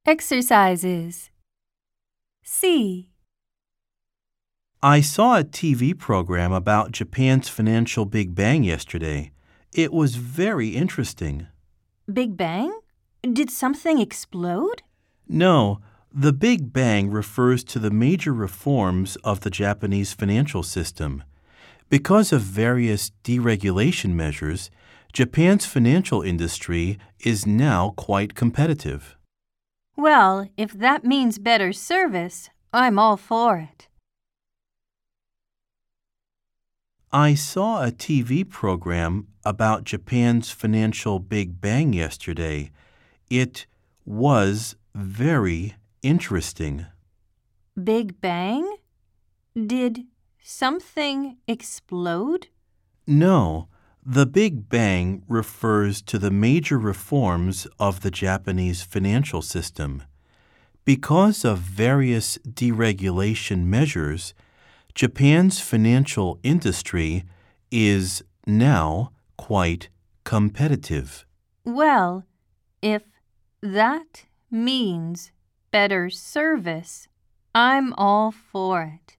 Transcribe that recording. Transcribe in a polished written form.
Exercises. C. I saw a TV program about Japan's financial Big Bang yesterday. It was very interesting. Big Bang? Did something explode? No, the Big Bang refers to the major reforms of the Japanese financial system. Because of various deregulation measures, Japan's financial industry is now quite competitive. Well, if that means better service, I'm all for it. I saw a TV program about Japan's financial Big Bang yesterday. It was very interesting. Big Bang? Did something explode? No, the Big Bang refers to the major reforms of the Japanese financial system. Because of various deregulation measures, Japan's financial industry is now quite competitive. Well, if that means better service, I'm all for it.